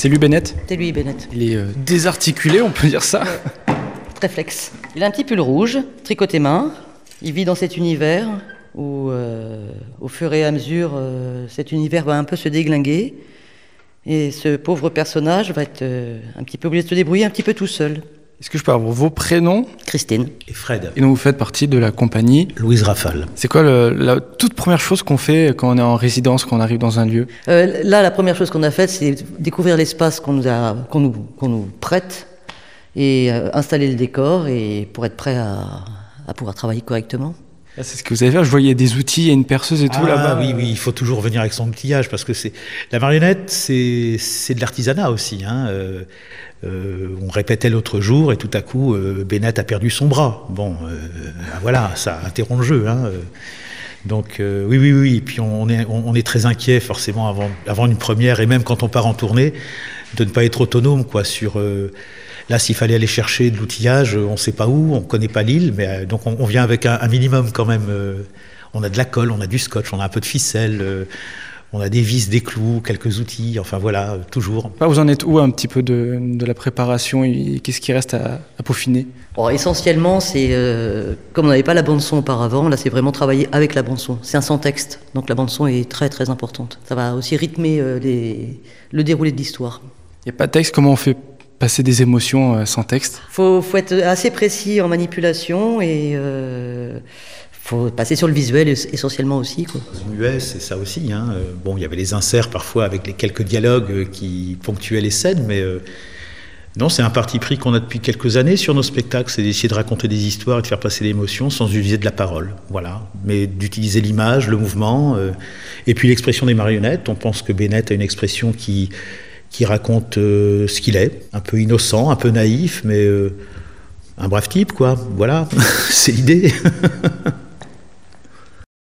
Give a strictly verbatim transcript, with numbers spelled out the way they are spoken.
C'est lui Bennett? C'est lui Bennett. Il est euh, désarticulé, on peut dire ça. Ouais. Très flex. Il a un petit pull rouge, tricoté main. Il vit dans cet univers où, euh, au fur et à mesure, euh, cet univers va un peu se déglinguer. Et ce pauvre personnage va être euh, un petit peu obligé de se débrouiller un petit peu tout seul. Est-ce que je peux avoir vos prénoms? Christine. Et Fred. Et donc vous faites partie de la compagnie Louise Rafale. C'est quoi le, la toute première chose qu'on fait quand on est en résidence, quand on arrive dans un lieu? euh, Là, la première chose qu'on a faite, c'est découvrir l'espace qu'on nous, a, qu'on nous, qu'on nous prête et euh, installer le décor et pour être prêt à, à pouvoir travailler correctement. Là, c'est ce que vous allez faire. Je voyais des outils, il y a une perceuse et tout ah, là-bas. Oui, oui, il faut toujours venir avec son outillage parce que c'est la marionnette, c'est c'est de l'artisanat aussi. Hein. Euh, euh, on répétait l'autre jour et tout à coup, euh, Bennett a perdu son bras. Bon, euh, voilà, ça interrompt le jeu. Hein. Donc euh, oui, oui, oui. Et puis on est on est très inquiet forcément avant avant une première et même quand on part en tournée de ne pas être autonome quoi sur. Euh, Là, s'il fallait aller chercher de l'outillage, on ne sait pas où, on ne connaît pas l'île, mais euh, donc on, on vient avec un, un minimum quand même. Euh, on a de la colle, on a du scotch, on a un peu de ficelle, euh, on a des vis, des clous, quelques outils, enfin voilà, euh, toujours. Ah, vous en êtes où un petit peu de, de la préparation et qu'est-ce qui reste à, à peaufiner? Bon, essentiellement, c'est euh, comme on n'avait pas la bande-son auparavant, là c'est vraiment travailler avec la bande-son. C'est un sans-texte, donc la bande-son est très très importante. Ça va aussi rythmer euh, les, le déroulé de l'histoire. Il n'y a pas de texte, comment on fait passer des émotions euh, sans texte? Faut, faut être assez précis en manipulation et euh, faut passer sur le visuel essentiellement aussi. Quoi. Muet, c'est ça aussi. Hein. Bon, il y avait les inserts parfois avec les quelques dialogues qui ponctuaient les scènes, mais euh, non, c'est un parti pris qu'on a depuis quelques années sur nos spectacles, c'est d'essayer de raconter des histoires et de faire passer l'émotion sans utiliser de la parole. Voilà, mais d'utiliser l'image, le mouvement, euh, et puis l'expression des marionnettes. On pense que Bennett a une expression qui qui raconte euh, ce qu'il est, un peu innocent, un peu naïf, mais euh, un brave type, quoi. Voilà, c'est l'idée.